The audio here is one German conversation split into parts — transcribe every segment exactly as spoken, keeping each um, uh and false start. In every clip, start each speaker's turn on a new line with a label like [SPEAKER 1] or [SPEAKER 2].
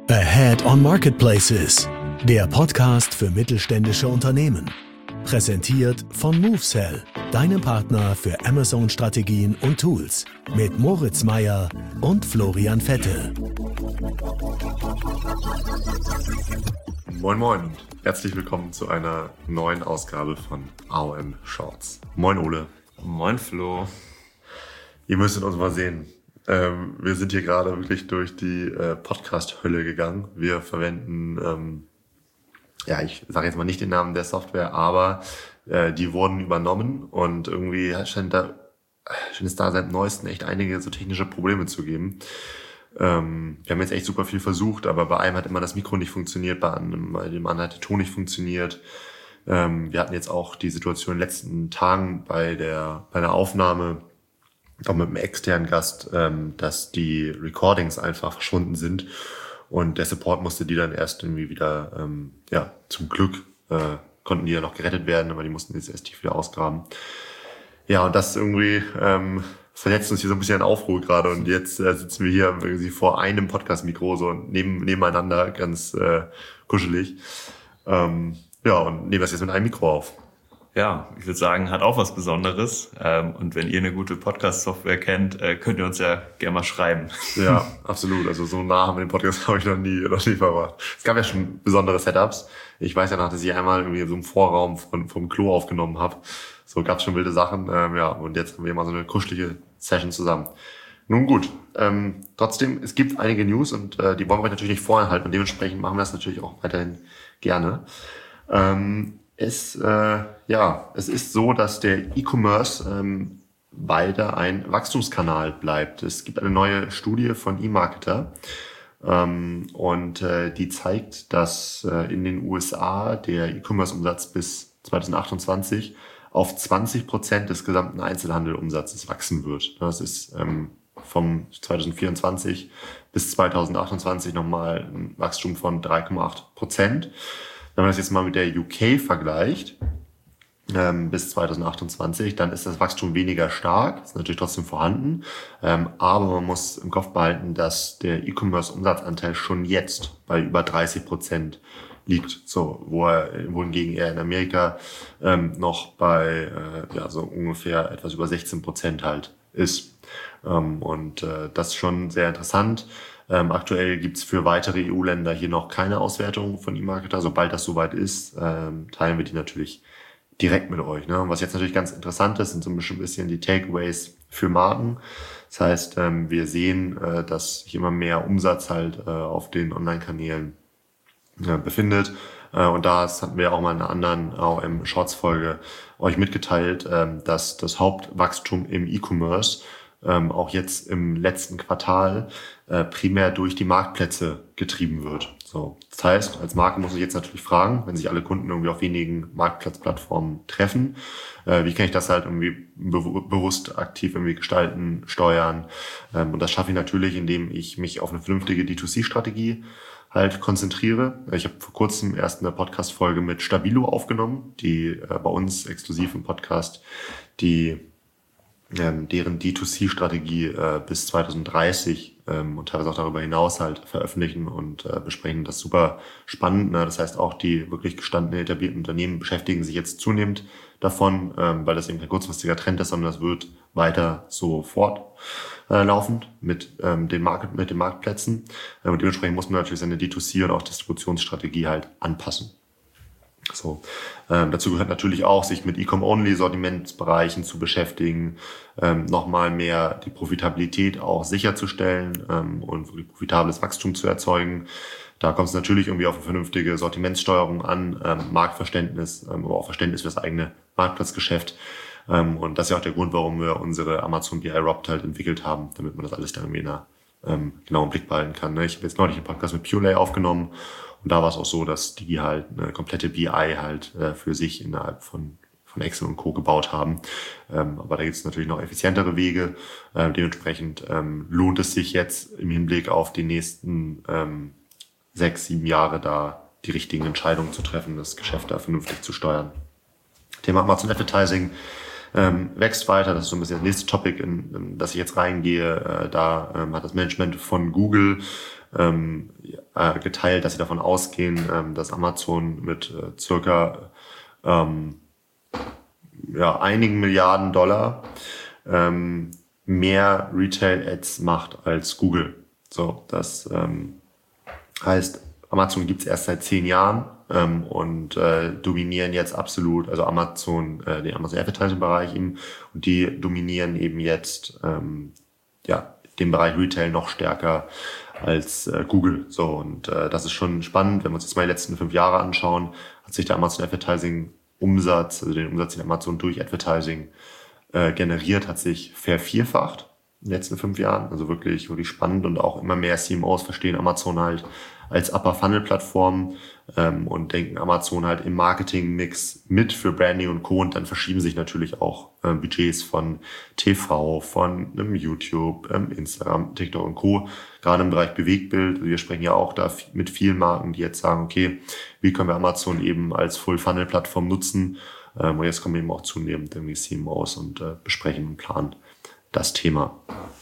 [SPEAKER 1] Ahead on Marketplaces, der Podcast für mittelständische Unternehmen. Präsentiert von MoveSell, deinem Partner für Amazon-Strategien und Tools. Mit Moritz Meyer und Florian Vettel.
[SPEAKER 2] Moin Moin und herzlich willkommen zu einer neuen Ausgabe von A O M Shorts. Moin Ole.
[SPEAKER 3] Moin Flo.
[SPEAKER 2] Ihr müsstet uns mal sehen. Ähm, wir sind hier gerade wirklich durch die äh, Podcast-Hölle gegangen. Wir verwenden, ähm, ja, ich sage jetzt mal nicht den Namen der Software, aber äh, die wurden übernommen und irgendwie scheint, da, scheint es da seit neuestem echt einige so technische Probleme zu geben. Ähm, wir haben jetzt echt super viel versucht, aber bei einem hat immer das Mikro nicht funktioniert, bei einem, bei dem anderen hat der Ton nicht funktioniert. Ähm, wir hatten jetzt auch die Situation in den letzten Tagen bei der, bei der Aufnahme, auch mit einem externen Gast, ähm, dass die Recordings einfach verschwunden sind und der Support musste die dann erst irgendwie wieder, ähm, ja, zum Glück äh, konnten die ja noch gerettet werden, aber die mussten jetzt erst tief wieder ausgraben. Ja, und das irgendwie ähm, verletzt uns hier so ein bisschen in Aufruhr gerade und jetzt äh, sitzen wir hier irgendwie vor einem Podcast-Mikro so neben, nebeneinander, ganz äh, kuschelig. Ähm, ja, und nehmen das jetzt mit einem Mikro auf.
[SPEAKER 3] Ja, ich würde sagen, hat auch was Besonderes. Und wenn ihr eine gute Podcast-Software kennt, könnt ihr uns ja gerne mal schreiben.
[SPEAKER 2] Ja, absolut. Also so nah haben wir den Podcast habe ich noch nie, noch nie verbracht. Es gab ja schon besondere Setups. Ich weiß ja noch, dass ich einmal irgendwie so im Vorraum von, vom Klo aufgenommen habe. So gab es schon wilde Sachen. Ähm, ja, und jetzt haben wir mal so eine kuschelige Session zusammen. Nun gut, ähm, trotzdem, es gibt einige News und äh, die wollen wir euch natürlich nicht vorenthalten und dementsprechend machen wir das natürlich auch weiterhin gerne. Ähm, Es, äh, ja, es ist so, dass der E-Commerce ähm, weiter ein Wachstumskanal bleibt. Es gibt eine neue Studie von eMarketer ähm, und äh, die zeigt, dass äh, in den U S A der E-Commerce-Umsatz bis zwanzig achtundzwanzig auf zwanzig Prozent des gesamten Einzelhandelumsatzes wachsen wird. Das ist ähm, vom zwanzig vierundzwanzig bis zwanzig achtundzwanzig nochmal ein Wachstum von drei Komma acht Prozent. Wenn man das jetzt mal mit der U K vergleicht, ähm, bis zwanzig achtundzwanzig, dann ist das Wachstum weniger stark, ist natürlich trotzdem vorhanden, ähm, aber man muss im Kopf behalten, dass der E-Commerce-Umsatzanteil schon jetzt bei über dreißig Prozent liegt, so wo er wohingegen er in Amerika ähm, noch bei äh, ja so ungefähr etwas über sechzehn Prozent halt ist. Ähm, und äh, das ist schon sehr interessant. Ähm, aktuell gibt's für weitere E U-Länder hier noch keine Auswertung von eMarketer. Sobald das soweit ist, ähm, teilen wir die natürlich direkt mit euch. Ne? Und was jetzt natürlich ganz interessant ist, sind so ein bisschen die Takeaways für Marken. Das heißt, ähm, wir sehen, äh, dass sich immer mehr Umsatz halt äh, auf den Online-Kanälen äh, befindet. Äh, und da hatten wir auch mal in einer anderen A O M-Shorts-Folge euch mitgeteilt, ähm, dass das Hauptwachstum im E-Commerce Ähm, auch jetzt im letzten Quartal äh, primär durch die Marktplätze getrieben wird. So, das heißt, als Marke muss ich jetzt natürlich fragen, wenn sich alle Kunden irgendwie auf wenigen Marktplatzplattformen treffen, äh, wie kann ich das halt irgendwie be- bewusst aktiv irgendwie gestalten, steuern? Ähm, und das schaffe ich natürlich, indem ich mich auf eine vernünftige D zwei C-Strategie halt konzentriere. Ich habe vor kurzem erst eine Podcast-Folge mit Stabilo aufgenommen, die äh, bei uns exklusiv im Podcast die Ähm, deren D zwei C-Strategie äh, bis zwanzig dreißig ähm, und teilweise auch darüber hinaus halt veröffentlichen und äh, besprechen. Das ist super spannend. Ne? Das heißt, auch die wirklich gestandenen, etablierten Unternehmen beschäftigen sich jetzt zunehmend davon, ähm, weil das eben kein kurzfristiger Trend ist, sondern das wird weiter so fortlaufend äh, mit, ähm, den Market, mit den Marktplätzen. Äh, und dementsprechend muss man natürlich seine D zwei C und auch Distributionsstrategie halt anpassen. So, ähm, dazu gehört natürlich auch, sich mit E-Com-Only-Sortimentsbereichen zu beschäftigen, ähm, nochmal mehr die Profitabilität auch sicherzustellen ähm, und wirklich profitables Wachstum zu erzeugen. Da kommt es natürlich irgendwie auf eine vernünftige Sortimentssteuerung an, ähm, Marktverständnis, ähm, aber auch Verständnis für das eigene Marktplatzgeschäft. Ähm, und das ist ja auch der Grund, warum wir unsere Amazon B I Wrapped halt entwickelt haben, damit man das alles dann irgendwie in einer ähm, genauen Blick behalten kann. Ne? Ich habe jetzt neulich einen Podcast mit Purelay aufgenommen. Und da war es auch so, dass die halt eine komplette B I halt äh, für sich innerhalb von von Excel und Co. gebaut haben. Ähm, aber da gibt es natürlich noch effizientere Wege. Ähm, dementsprechend ähm, lohnt es sich jetzt im Hinblick auf die nächsten ähm, sechs, sieben Jahre da die richtigen Entscheidungen zu treffen, das Geschäft da vernünftig zu steuern. Thema Amazon Advertising ähm, wächst weiter. Das ist so ein bisschen das nächste Topic, in, in das ich jetzt reingehe. Äh, da ähm, hat das Management von Google ähm, äh, geteilt, dass sie davon ausgehen, ähm, dass Amazon mit äh, circa ähm, ja, einigen Milliarden Dollar ähm, mehr Retail-Ads macht als Google. So, das ähm, heißt, Amazon gibt's erst seit zehn Jahren ähm, und äh, dominieren jetzt absolut, also Amazon, äh, den Amazon Advertising-Bereich eben, und die dominieren eben jetzt ähm, ja den Bereich Retail noch stärker als äh, Google. So, und äh, das ist schon spannend, wenn wir uns jetzt mal die letzten fünf Jahre anschauen, hat sich der Amazon Advertising Umsatz, also den Umsatz, den Amazon durch Advertising äh, generiert, hat sich vervierfacht in den letzten fünf Jahren. Also wirklich, wirklich spannend, und auch immer mehr C M Os verstehen Amazon halt als Upper-Funnel-Plattform ähm, und denken Amazon halt im Marketing-Mix mit für Branding und Co. Und dann verschieben sich natürlich auch äh, Budgets von T V, von ähm, YouTube, ähm, Instagram, TikTok und Co. Gerade im Bereich Bewegtbild. Wir sprechen ja auch da mit vielen Marken, die jetzt sagen, okay, wie können wir Amazon eben als Full-Funnel-Plattform nutzen? Ähm, und jetzt kommen eben auch zunehmend irgendwie C M Os und äh, besprechen und planen das Thema.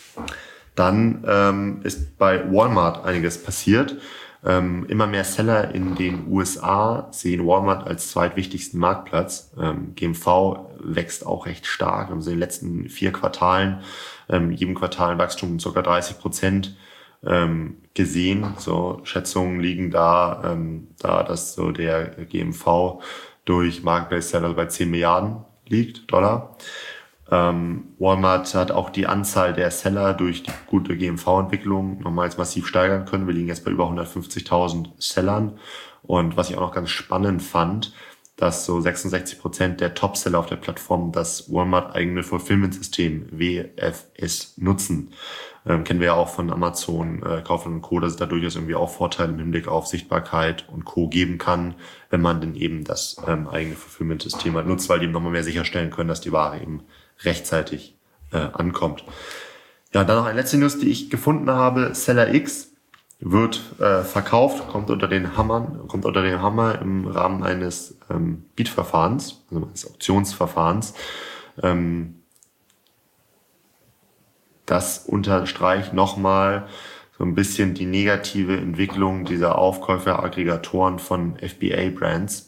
[SPEAKER 2] Dann ähm, ist bei Walmart einiges passiert. Ähm, immer mehr Seller in den U S A sehen Walmart als zweitwichtigsten Marktplatz. Ähm, G M V wächst auch recht stark. Wir haben so in den letzten vier Quartalen, ähm, jedem Quartal ein Wachstum um ca. dreißig Prozent ähm, gesehen. So Schätzungen liegen da, ähm, da dass so der G M V durch Marketplace-Seller bei zehn Milliarden liegt, Dollar. Ähm, Walmart hat auch die Anzahl der Seller durch die gute G M V-Entwicklung nochmals massiv steigern können. Wir liegen jetzt bei über hundertfünfzigtausend Sellern. Und was ich auch noch ganz spannend fand, dass so sechsundsechzig Prozent der Top-Seller auf der Plattform das Walmart-eigene Fulfillment-System W F S nutzen. Ähm, kennen wir ja auch von Amazon, äh, Kaufland und Co., dass es da durchaus irgendwie auch Vorteile im Hinblick auf Sichtbarkeit und Co. geben kann, wenn man denn eben das ähm, eigene Fulfillment-System halt nutzt, weil die eben nochmal mehr sicherstellen können, dass die Ware eben rechtzeitig äh, ankommt. Ja, dann noch eine letzte News, die ich gefunden habe. Seller X wird äh, verkauft, kommt unter den Hammern, kommt unter den Hammer im Rahmen eines ähm, Bietverfahrens, also eines Auktionsverfahrens. Ähm, das unterstreicht nochmal so ein bisschen die negative Entwicklung dieser Aufkäufer-Aggregatoren von F B A-Brands.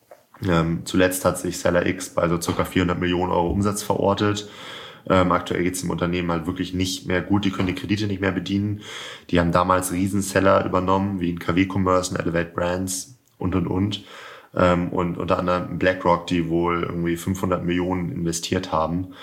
[SPEAKER 2] Ähm, zuletzt hat sich Seller X bei so ca. vierhundert Millionen Euro Umsatz verortet. Ähm, aktuell geht es dem Unternehmen halt wirklich nicht mehr gut. Die können die Kredite nicht mehr bedienen. Die haben damals Riesenseller übernommen, wie in K W Commerce, Elevate Brands und, und, und. Ähm, und unter anderem BlackRock, die wohl irgendwie fünfhundert Millionen investiert haben.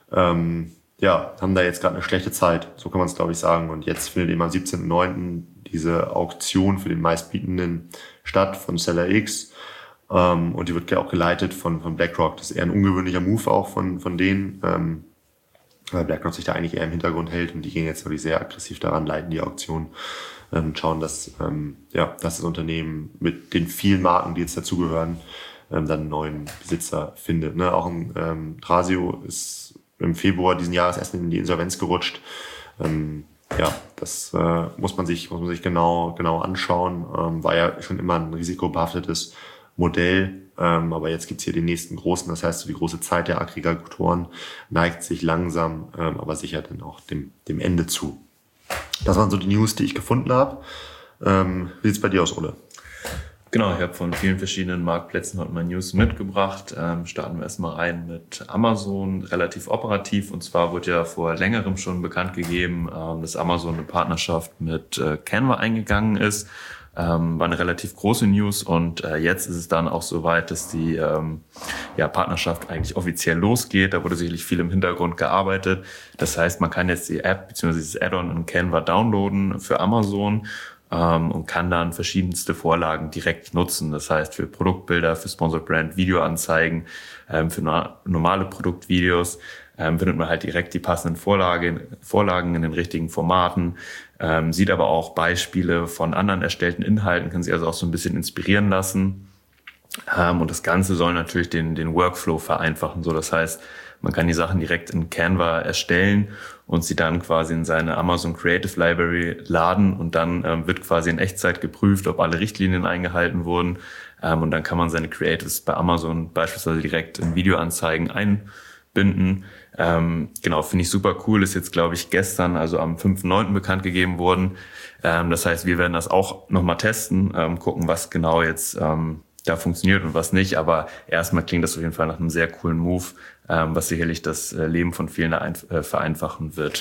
[SPEAKER 2] Ähm, ja, haben da jetzt gerade eine schlechte Zeit. So kann man es, glaube ich, sagen. Und jetzt findet eben am siebzehnten neunten diese Auktion für den meistbietenden statt von Seller X. Um, und die wird ja auch geleitet von, von BlackRock. Das ist eher ein ungewöhnlicher Move auch von, von denen, ähm, weil BlackRock sich da eigentlich eher im Hintergrund hält, und die gehen jetzt wirklich sehr aggressiv daran, leiten die Auktion, ähm, schauen, dass, ähm, ja, dass das Unternehmen mit den vielen Marken, die jetzt dazugehören, ähm, dann einen neuen Besitzer findet. Ne? Auch ein ähm, Thrasio ist im Februar diesen Jahres erst in die Insolvenz gerutscht. Ähm, ja, das äh, muss man sich, muss man sich genau, genau anschauen. Ähm, war ja schon immer ein risikobehaftetes Modell, ähm, aber jetzt gibt's hier den nächsten großen, das heißt, so die große Zeit der Aggregatoren neigt sich langsam, ähm, aber sicher dann auch dem, dem Ende zu. Das waren so die News, die ich gefunden habe. Ähm, wie sieht's bei dir aus, Ole?
[SPEAKER 3] Genau, ich habe von vielen verschiedenen Marktplätzen heute mal News mitgebracht. Ähm, starten wir erstmal rein mit Amazon, relativ operativ. Und zwar wurde ja vor längerem schon bekannt gegeben, ähm, dass Amazon eine Partnerschaft mit äh, Canva eingegangen ist. Ähm, war eine relativ große News, und äh, jetzt ist es dann auch soweit, dass die ähm, ja, Partnerschaft eigentlich offiziell losgeht. Da wurde sicherlich viel im Hintergrund gearbeitet. Das heißt, man kann jetzt die App bzw. dieses Add-on in Canva downloaden für Amazon ähm, und kann dann verschiedenste Vorlagen direkt nutzen. Das heißt, für Produktbilder, für Sponsored Brand, Videoanzeigen, ähm, für no- normale Produktvideos ähm, findet man halt direkt die passenden Vorlagen, Vorlagen in den richtigen Formaten. Ähm, sieht aber auch Beispiele von anderen erstellten Inhalten, kann sich also auch so ein bisschen inspirieren lassen. Ähm, und das Ganze soll natürlich den, den Workflow vereinfachen. So, das heißt, man kann die Sachen direkt in Canva erstellen und sie dann quasi in seine Amazon Creative Library laden, und dann ähm, wird quasi in Echtzeit geprüft, ob alle Richtlinien eingehalten wurden. Ähm, und dann kann man seine Creatives bei Amazon beispielsweise direkt in Videoanzeigen einbinden binden. Ähm, genau, finde ich super cool. Ist jetzt, glaube ich, gestern, also am fünften neunten bekannt gegeben worden. Ähm, das heißt, wir werden das auch nochmal testen, ähm, gucken, was genau jetzt ähm, da funktioniert und was nicht. Aber erstmal klingt das auf jeden Fall nach einem sehr coolen Move, ähm, was sicherlich das äh, Leben von vielen äh, vereinfachen wird.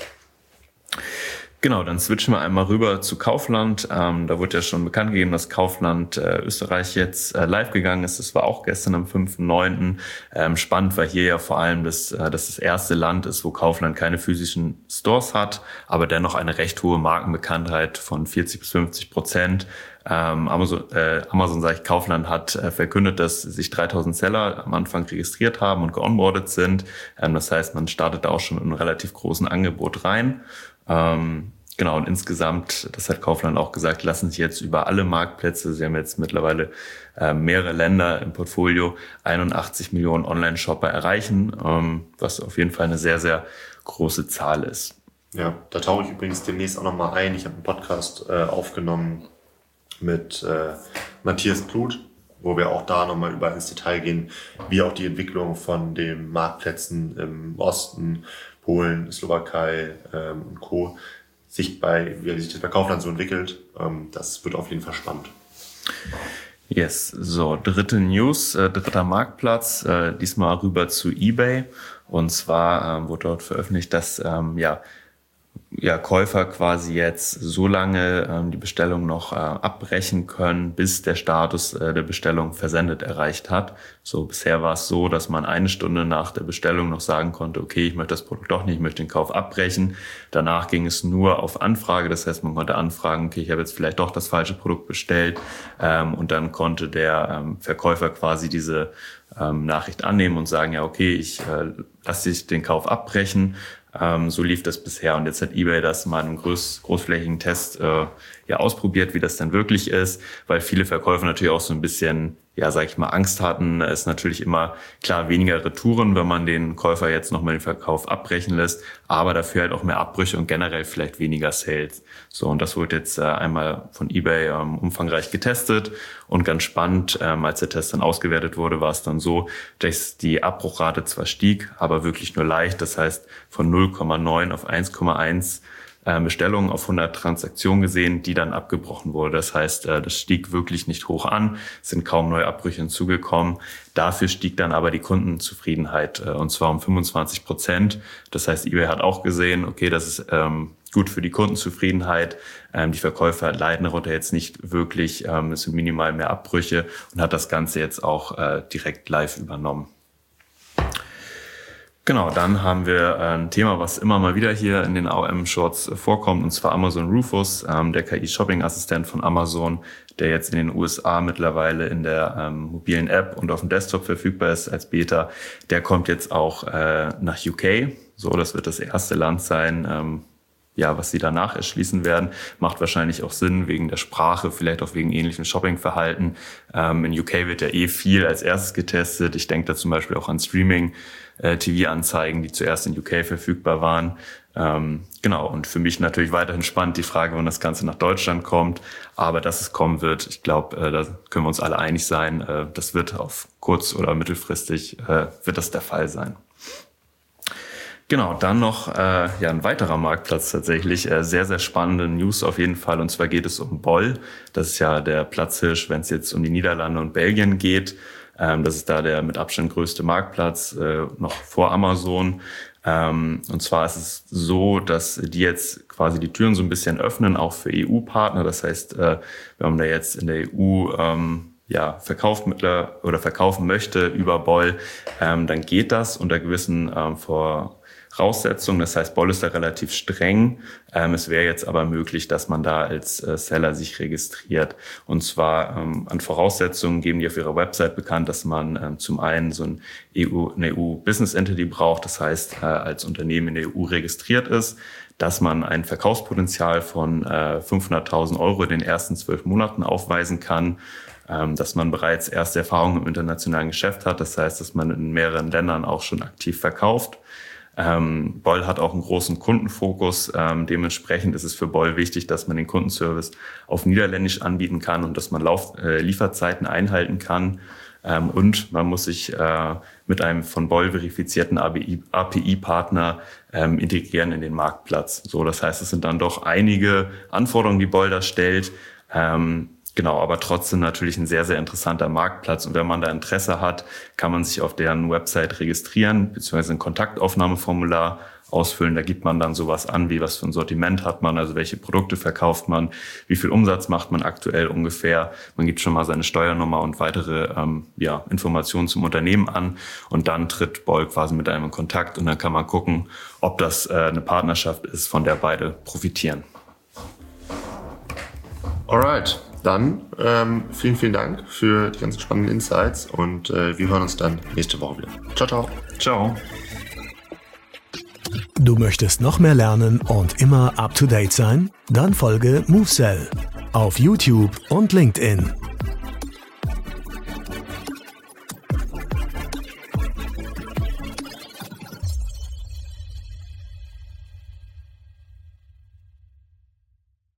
[SPEAKER 3] Genau, dann switchen wir einmal rüber zu Kaufland. Ähm, da wurde ja schon bekannt gegeben, dass Kaufland äh, Österreich jetzt äh, live gegangen ist. Das war auch gestern am fünften neunten Ähm, spannend war hier ja vor allem, dass, äh, dass das erste Land ist, wo Kaufland keine physischen Stores hat, aber dennoch eine recht hohe Markenbekanntheit von vierzig bis fünfzig Prozent. Ähm, Amazon, äh, Amazon, sage ich, Kaufland hat äh, verkündet, dass sich dreitausend Seller am Anfang registriert haben und geonboardet sind. Ähm, das heißt, man startet da auch schon in einem relativ großen Angebot rein. Ähm, genau, und insgesamt, das hat Kaufland auch gesagt, lassen sich jetzt über alle Marktplätze, sie haben jetzt mittlerweile äh, mehrere Länder im Portfolio, einundachtzig Millionen Online-Shopper erreichen, ähm, was auf jeden Fall eine sehr, sehr große Zahl ist.
[SPEAKER 2] Ja, da tauche ich übrigens demnächst auch nochmal ein. Ich habe einen Podcast äh, aufgenommen mit äh, Matthias Kluth, wo wir auch da nochmal über ins Detail gehen, wie auch die Entwicklung von den Marktplätzen im Osten, Polen, Slowakei ähm, und Co. sich bei, wie sich das bei Kaufland so entwickelt. Ähm, das wird auf jeden Fall spannend.
[SPEAKER 3] Yes, so, dritte News, äh, dritter Marktplatz, äh, diesmal rüber zu eBay. Und zwar ähm, wurde dort veröffentlicht, dass ähm, ja, ja, Käufer quasi jetzt so lange ähm, die Bestellung noch äh, abbrechen können, bis der Status äh, der Bestellung versendet erreicht hat. So, bisher war es so, dass man eine Stunde nach der Bestellung noch sagen konnte, okay, ich möchte das Produkt doch nicht, ich möchte den Kauf abbrechen. Danach ging es nur auf Anfrage, das heißt, man konnte anfragen, okay, ich habe jetzt vielleicht doch das falsche Produkt bestellt, ähm, und dann konnte der ähm, Verkäufer quasi diese ähm, Nachricht annehmen und sagen, ja, okay, ich äh, lasse dich den Kauf abbrechen. Ähm, so lief das bisher und jetzt hat eBay das mal in einem groß, großflächigen Test äh, ja ausprobiert, wie das dann wirklich ist, weil viele Verkäufer natürlich auch so ein bisschen, ja, sag ich mal, Angst hatten. Es ist natürlich immer, klar, weniger Retouren, wenn man den Käufer jetzt nochmal den Verkauf abbrechen lässt, aber dafür halt auch mehr Abbrüche und generell vielleicht weniger Sales. So, und das wurde jetzt äh, einmal von eBay ähm, umfangreich getestet und ganz spannend, ähm, als der Test dann ausgewertet wurde, war es dann so, dass die Abbruchrate zwar stieg, aber wirklich nur leicht, das heißt von null Komma neun auf eins Komma eins Bestellungen auf hundert Transaktionen gesehen, die dann abgebrochen wurde. Das heißt, das stieg wirklich nicht hoch an, es sind kaum neue Abbrüche hinzugekommen. Dafür stieg dann aber die Kundenzufriedenheit, und zwar um fünfundzwanzig Prozent. Das heißt, eBay hat auch gesehen, okay, das ist ähm, gut für die Kundenzufriedenheit. Ähm, die Verkäufer leiden darunter jetzt nicht wirklich, ähm, es sind minimal mehr Abbrüche und hat das Ganze jetzt auch äh, direkt live übernommen. Genau, dann haben wir ein Thema, was immer mal wieder hier in den A O M-Shorts vorkommt, und zwar Amazon Rufus, ähm, der K I-Shopping-Assistent von Amazon, der jetzt in den U S A mittlerweile in der ähm, mobilen App und auf dem Desktop verfügbar ist als Beta. Der kommt jetzt auch äh, nach U K. So, das wird das erste Land sein, ähm, ja, was sie danach erschließen werden. Macht wahrscheinlich auch Sinn wegen der Sprache, vielleicht auch wegen ähnlichem Shoppingverhalten. Ähm, in U K wird ja eh viel als erstes getestet. Ich denke da zum Beispiel auch an Streaming. T V-Anzeigen, die zuerst in U K verfügbar waren. Ähm, genau, und für mich natürlich weiterhin spannend die Frage, wann das Ganze nach Deutschland kommt. Aber dass es kommen wird, ich glaube, äh, da können wir uns alle einig sein. Äh, das wird auf kurz- oder mittelfristig äh, wird das der Fall sein. Genau, dann noch äh, ja ein weiterer Marktplatz tatsächlich. Äh, sehr, sehr spannende News auf jeden Fall. Und zwar geht es um Bol. Das ist ja der Platzhirsch, wenn es jetzt um die Niederlande und Belgien geht. Ähm, das ist da der mit Abstand größte Marktplatz, äh, noch vor Amazon. Ähm, und zwar ist es so, dass die jetzt quasi die Türen so ein bisschen öffnen, auch für E U-Partner. Das heißt, äh, wenn man da jetzt in der E U ähm, ja verkauft mittler oder verkaufen möchte über Bol, ähm, dann geht das unter gewissen ähm, vor Voraussetzungen. Das heißt, Bol ist da relativ streng. Ähm, es wäre jetzt aber möglich, dass man da als äh, Seller sich registriert. Und zwar ähm, an Voraussetzungen geben die auf ihrer Website bekannt, dass man ähm, zum einen so ein E U, eine E U-Business Entity braucht. Das heißt, äh, als Unternehmen in der E U registriert ist, dass man ein Verkaufspotenzial von äh, fünfhunderttausend Euro in den ersten zwölf Monaten aufweisen kann, ähm, dass man bereits erste Erfahrungen im internationalen Geschäft hat. Das heißt, dass man in mehreren Ländern auch schon aktiv verkauft. Ähm, Bol hat auch einen großen Kundenfokus. Ähm, dementsprechend ist es für Bol wichtig, dass man den Kundenservice auf Niederländisch anbieten kann und dass man Lauf, äh, Lieferzeiten einhalten kann. Ähm, und man muss sich äh, mit einem von Boll verifizierten A P I-Partner ähm, integrieren in den Marktplatz. So, das heißt, es sind dann doch einige Anforderungen, die Boll da stellt. Ähm, Genau, aber trotzdem natürlich ein sehr, sehr interessanter Marktplatz. Und wenn man da Interesse hat, kann man sich auf deren Website registrieren, beziehungsweise ein Kontaktaufnahmeformular ausfüllen. Da gibt man dann sowas an, wie was für ein Sortiment hat man, also welche Produkte verkauft man, wie viel Umsatz macht man aktuell ungefähr. Man gibt schon mal seine Steuernummer und weitere ähm, ja, Informationen zum Unternehmen an. Und dann tritt Boll quasi mit einem in Kontakt und dann kann man gucken, ob das äh, eine Partnerschaft ist, von der beide profitieren.
[SPEAKER 2] Alright. Dann ähm, vielen, vielen Dank für die ganzen spannenden Insights und äh, wir hören uns dann nächste Woche wieder. Ciao, ciao.
[SPEAKER 3] Ciao.
[SPEAKER 1] Du möchtest noch mehr lernen und immer up to date sein? Dann folge MoveSell auf YouTube und LinkedIn.